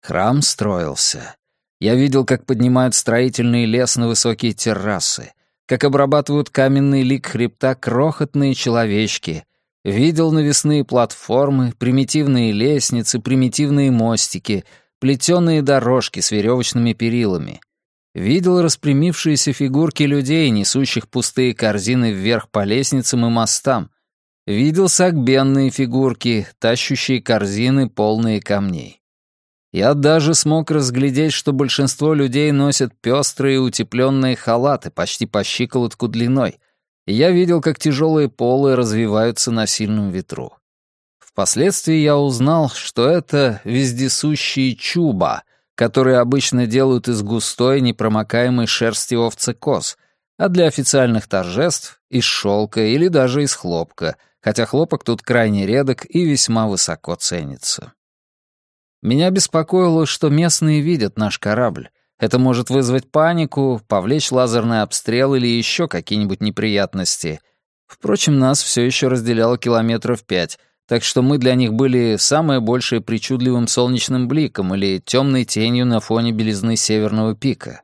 Храм строился. Я видел, как поднимают строительный лес на высокие террасы, как обрабатывают каменный лик хребта крохотные человечки, видел навесные платформы, примитивные лестницы, примитивные мостики, плетеные дорожки с веревочными перилами. Видел распрямившиеся фигурки людей, несущих пустые корзины вверх по лестницам и мостам. Видел сагбенные фигурки, тащущие корзины, полные камней. Я даже смог разглядеть, что большинство людей носят пестрые утепленные халаты почти по щиколотку длиной, и я видел, как тяжелые полы развиваются на сильном ветру. Впоследствии я узнал, что это вездесущие чуба, которые обычно делают из густой непромокаемой шерсти овцы-коз, а для официальных торжеств — из шелка или даже из хлопка, хотя хлопок тут крайне редок и весьма высоко ценится. Меня беспокоило, что местные видят наш корабль. Это может вызвать панику, повлечь лазерный обстрел или еще какие-нибудь неприятности. Впрочем, нас все еще разделяло километров 5, так что мы для них были самое большее причудливым солнечным бликом или темной тенью на фоне белизны северного пика.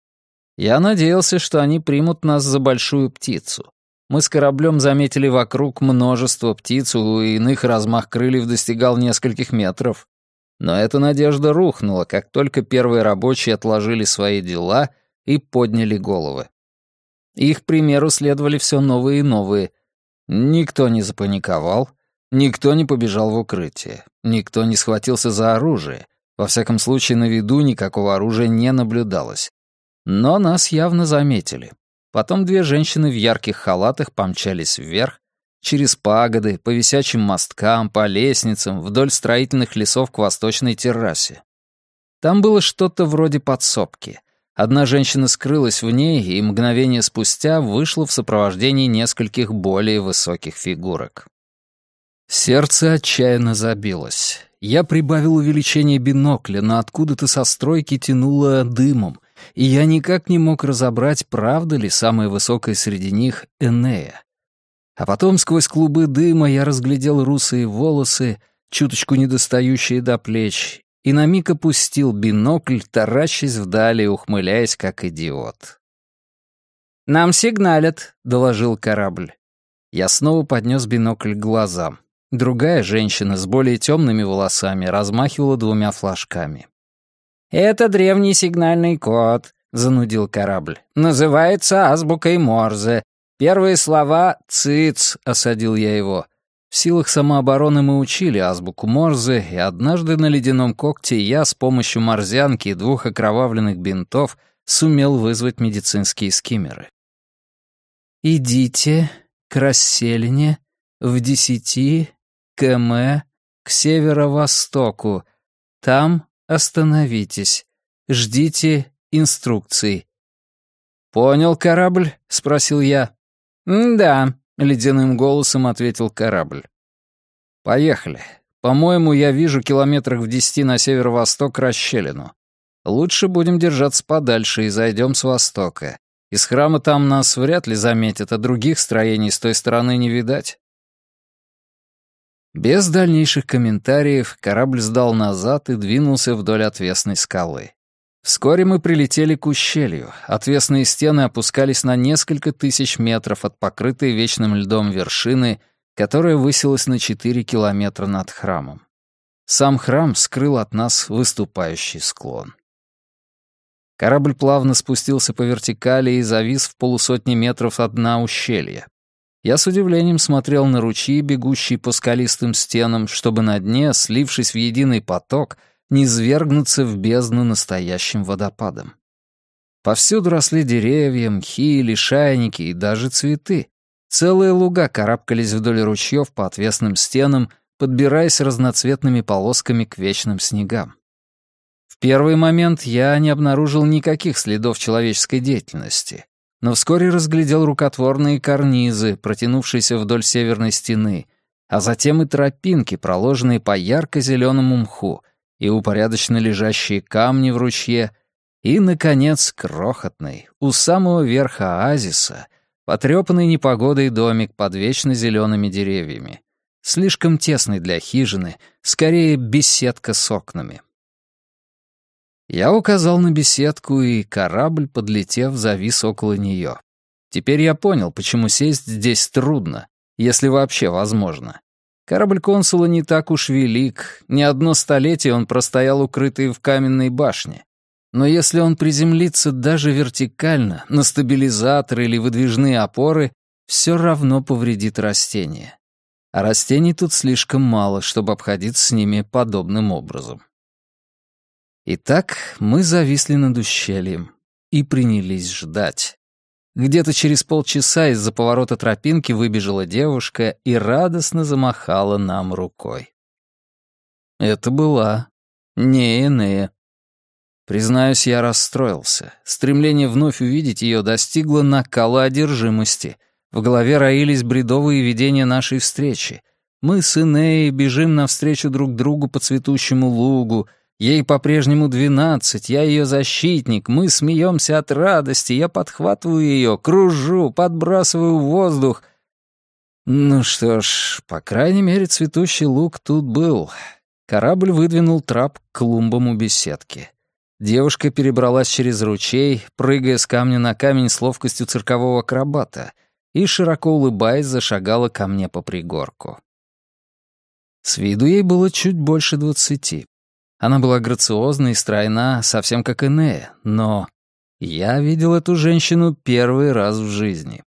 Я надеялся, что они примут нас за большую птицу. Мы с кораблем заметили вокруг множество птиц, у иных размах крыльев достигал нескольких метров. Но эта надежда рухнула, как только первые рабочие отложили свои дела и подняли головы. Их примеру следовали все новые и новые. Никто не запаниковал, никто не побежал в укрытие, никто не схватился за оружие. Во всяком случае, на виду никакого оружия не наблюдалось. Но нас явно заметили. Потом две женщины в ярких халатах помчались вверх, через пагоды, по висячим мосткам, по лестницам, вдоль строительных лесов к восточной террасе. Там было что-то вроде подсобки. Одна женщина скрылась в ней и мгновение спустя вышла в сопровождении нескольких более высоких фигурок. Сердце отчаянно забилось. Я прибавил увеличение бинокля, но откуда-то со стройки тянуло дымом, и я никак не мог разобрать, правда ли самая высокая среди них Энея. А потом сквозь клубы дыма я разглядел русые волосы, чуточку недостающие до плеч, и на миг опустил бинокль, таращась вдали и ухмыляясь, как идиот. «Нам сигналят», — доложил корабль. Я снова поднес бинокль к глазам. Другая женщина с более темными волосами размахивала двумя флажками. «Это древний сигнальный код», — занудил корабль. «Называется азбукой Морзе. Первые слова «циц», — осадил я его. В силах самообороны мы учили азбуку Морзе, и однажды на ледяном когте я с помощью морзянки и 2 окровавленных бинтов сумел вызвать медицинские скиммеры. «Идите к расселине в 10 км к северо-востоку. Там остановитесь. Ждите инструкций». «Понял, корабль?» — спросил я. «Да», — ледяным голосом ответил корабль. «Поехали. По-моему, я вижу километрах в 10 на северо-восток расщелину. Лучше будем держаться подальше и зайдем с востока. Из храма там нас вряд ли заметят, а других строений с той стороны не видать». Без дальнейших комментариев корабль сдал назад и двинулся вдоль отвесной скалы. Вскоре мы прилетели к ущелью. Отвесные стены опускались на несколько тысяч метров от покрытой вечным льдом вершины, которая высилась на 4 километра над храмом. Сам храм скрыл от нас выступающий склон. Корабль плавно спустился по вертикали и завис в полусотни метров от дна ущелья. Я с удивлением смотрел на ручьи, бегущие по скалистым стенам, чтобы на дне, слившись в единый поток, не низвергнуться в бездну настоящим водопадом. Повсюду росли деревья, мхи, лишайники и даже цветы. Целые луга карабкались вдоль ручьев по отвесным стенам, подбираясь разноцветными полосками к вечным снегам. В первый момент я не обнаружил никаких следов человеческой деятельности, но вскоре разглядел рукотворные карнизы, протянувшиеся вдоль северной стены, а затем и тропинки, проложенные по ярко-зеленому мху, и упорядоченно лежащие камни в ручье, и, наконец, крохотный, у самого верха оазиса, потрепанный непогодой домик под вечно зелеными деревьями. Слишком тесный для хижины, скорее беседка с окнами. Я указал на беседку, и корабль, подлетев, завис около нее. Теперь я понял, почему сесть здесь трудно, если вообще возможно. Корабль консула не так уж велик, не одно столетие он простоял укрытый в каменной башне. Но если он приземлится даже вертикально, на стабилизатор или выдвижные опоры, все равно повредит растения. А растений тут слишком мало, чтобы обходиться с ними подобным образом. Итак, мы зависли над ущельем и принялись ждать. Где-то через полчаса из-за поворота тропинки выбежала девушка и радостно замахала нам рукой. Это была не Энея. Признаюсь, я расстроился. Стремление вновь увидеть ее достигло накала одержимости. В голове роились бредовые видения нашей встречи. Мы с Энеей бежим навстречу друг другу по цветущему лугу. Ей по-прежнему 12, я ее защитник, мы смеемся от радости, я подхватываю ее, кружу, подбрасываю в воздух. Ну что ж, по крайней мере, цветущий луг тут был. Корабль выдвинул трап к клумбам у беседки. Девушка перебралась через ручей, прыгая с камня на камень с ловкостью циркового акробата, и, широко улыбаясь, зашагала ко мне по пригорку. С виду ей было чуть больше 20. Она была грациозна и стройна, совсем как Энея, но я видел эту женщину первый раз в жизни.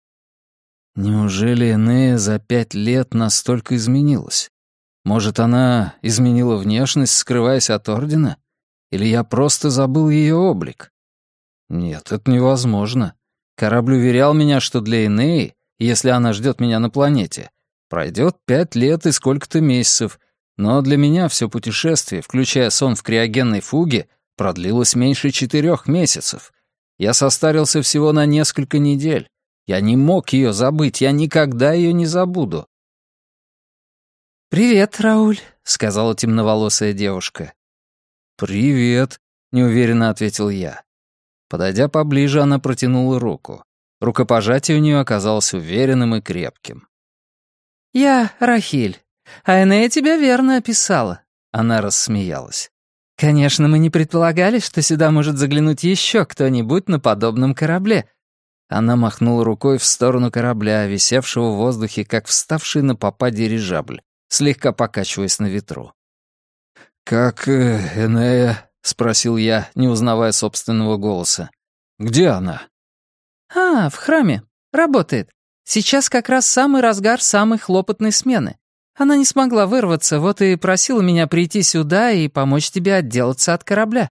Неужели Энея за 5 лет настолько изменилась? Может, она изменила внешность, скрываясь от Ордена? Или я просто забыл ее облик? Нет, это невозможно. Корабль уверял меня, что для Энеи, если она ждет меня на планете, пройдет 5 лет и сколько-то месяцев, но для меня все путешествие, включая сон в криогенной фуге, продлилось меньше 4 месяцев. Я состарился всего на несколько недель. Я не мог ее забыть, я никогда ее не забуду. «Привет, Рауль», — сказала темноволосая девушка. «Привет», — неуверенно ответил я. Подойдя поближе, она протянула руку. Рукопожатие у нее оказалось уверенным и крепким. «Я Рахиль. А Энея тебя верно описала», — она рассмеялась. «Конечно, мы не предполагали, что сюда может заглянуть еще кто-нибудь на подобном корабле». Она махнула рукой в сторону корабля, висевшего в воздухе, как вставший на попа дирижабль, слегка покачиваясь на ветру. «Как Энея?» — спросил я, не узнавая собственного голоса. «Где она?» «В храме. Работает. Сейчас как раз самый разгар самой хлопотной смены. Она не смогла вырваться, вот и просила меня прийти сюда и помочь тебе отделаться от корабля».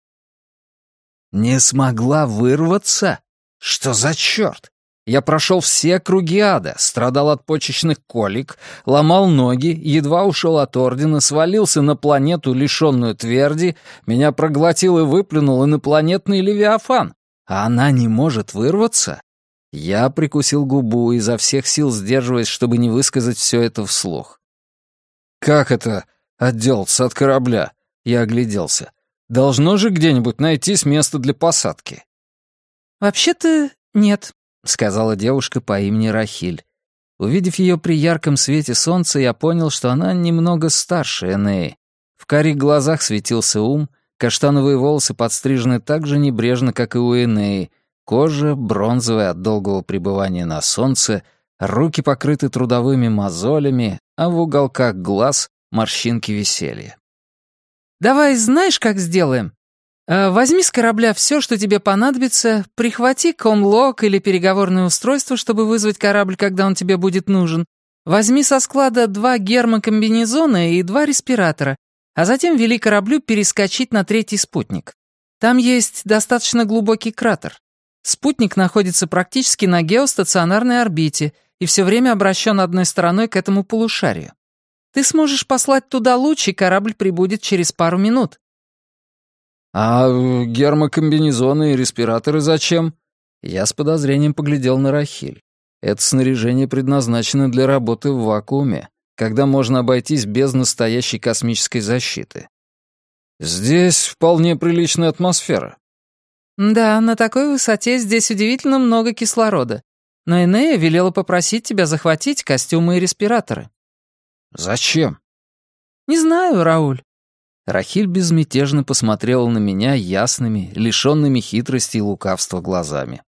«Не смогла вырваться? Что за черт? Я прошел все круги ада, страдал от почечных колик, ломал ноги, едва ушел от Ордена, свалился на планету, лишенную тверди, меня проглотил и выплюнул инопланетный Левиафан. А она не может вырваться?» Я прикусил губу, изо всех сил сдерживаясь, чтобы не высказать все это вслух. «Как это отделаться от корабля?» Я огляделся. «Должно же где-нибудь найтись место для посадки». «Вообще-то нет», — сказала девушка по имени Рахиль. Увидев ее при ярком свете солнца, я понял, что она немного старше Энеи. В карих глазах светился ум, каштановые волосы подстрижены так же небрежно, как и у Энеи, кожа бронзовая от долгого пребывания на солнце, руки покрыты трудовыми мозолями, а в уголках глаз морщинки веселья. «Давай знаешь, как сделаем? Возьми с корабля все, что тебе понадобится, прихвати комлок или переговорное устройство, чтобы вызвать корабль, когда он тебе будет нужен. Возьми со склада 2 гермокомбинезона и 2 респиратора, а затем вели кораблю перескочить на 3-й спутник. Там есть достаточно глубокий кратер. Спутник находится практически на геостационарной орбите и все время обращен одной стороной к этому полушарию. Ты сможешь послать туда луч, и корабль прибудет через пару минут». «А гермокомбинезоны и респираторы зачем?» Я с подозрением поглядел на Рахиль. Это снаряжение предназначено для работы в вакууме, когда можно обойтись без настоящей космической защиты. Здесь вполне приличная атмосфера. «Да, на такой высоте здесь удивительно много кислорода. Но Энея велела попросить тебя захватить костюмы и респираторы». «Зачем?» «Не знаю, Рауль. Рахиль безмятежно посмотрела на меня ясными, лишёнными хитрости и лукавства глазами.